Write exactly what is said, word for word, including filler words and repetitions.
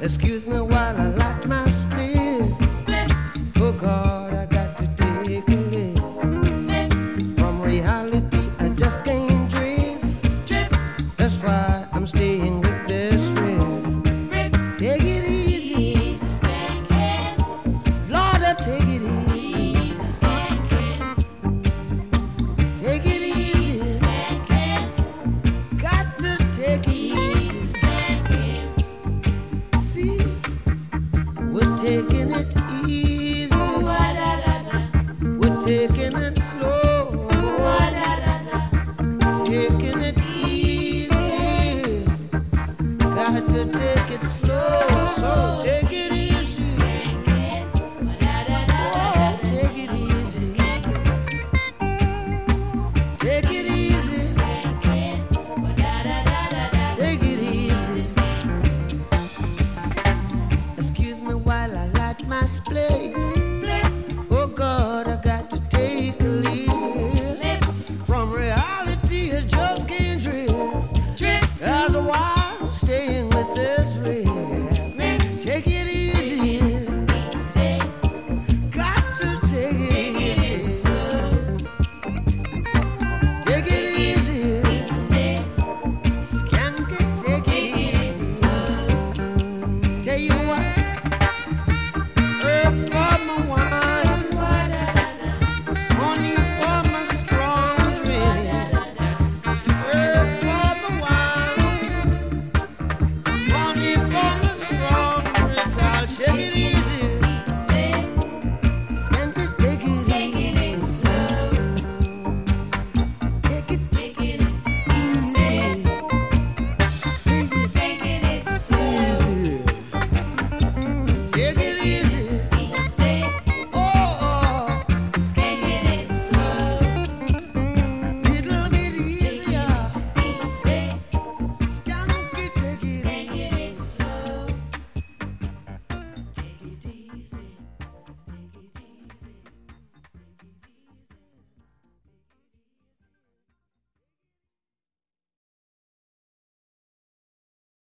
Excuse me while I light my spirit. Oh God, I got to take a lift. From reality, I just can't drift. That's why I'm staying with this riff. Take it easy, Lord, I take it easy. Take it easy, got to take it easy. See, we're taking it easy, we're taking it slow, taking it easy, got to take it slow, so take